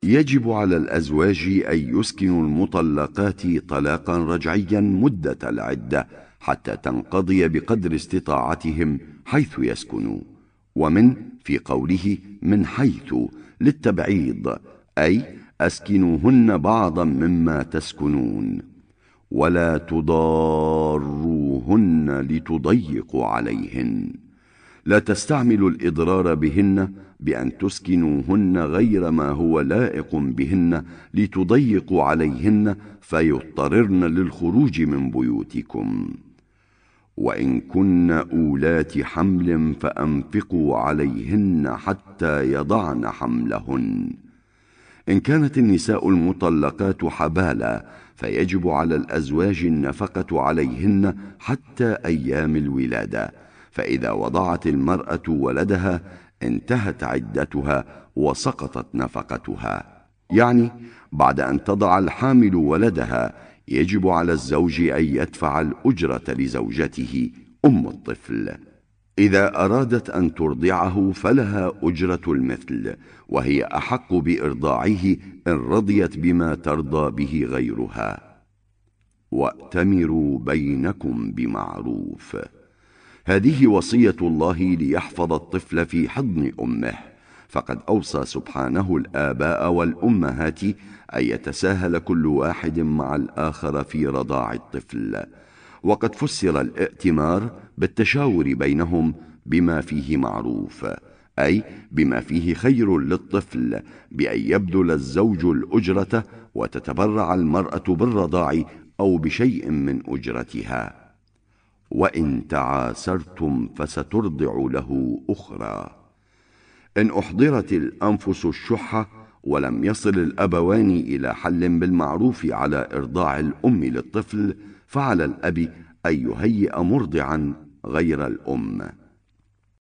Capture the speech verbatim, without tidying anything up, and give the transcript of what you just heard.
يجب على الأزواج أن يسكنوا المطلقات طلاقا رجعيا مدة العدة حتى تنقضي بقدر استطاعتهم حيث يسكنوا. ومن في قوله من حيث للتبعيض، أي أسكنوهن بعضا مما تسكنون، ولا تضاروهن لتضيقوا عليهن. لا تستعملوا الإضرار بهن بأن تسكنوهن غير ما هو لائق بهن لتضيقوا عليهن فيضطررن للخروج من بيوتكم. وإن كن أولات حمل فأنفقوا عليهن حتى يضعن حملهن. إن كانت النساء المطلقات حبالا فيجب على الأزواج النفقة عليهن حتى أيام الولادة، فإذا وضعت المرأة ولدها انتهت عدتها وسقطت نفقتها. يعني بعد أن تضع الحامل ولدها يجب على الزوج أن يدفع الأجرة لزوجته أم الطفل. إذا أرادت أن ترضعه فلها أجرة المثل، وهي أحق بإرضاعه إن رضيت بما ترضى به غيرها. وأتمروا بينكم بمعروف. هذه وصية الله ليحفظ الطفل في حضن أمه، فقد أوصى سبحانه الآباء والأمهات أن يتساهل كل واحد مع الآخر في رضاع الطفل. وقد فسر الائتمار بالتشاور بينهم بما فيه معروف، أي بما فيه خير للطفل، بأن يبذل الزوج الأجرة وتتبرع المرأة بالرضاع أو بشيء من أجرتها. وإن تعاسرتم فسترضع له أخرى. إن أحضرت الأنفس الشح ولم يصل الأبوان إلى حل بالمعروف على إرضاع الأم للطفل، فعلى الأب أن يهيئ مرضعا غير الأم.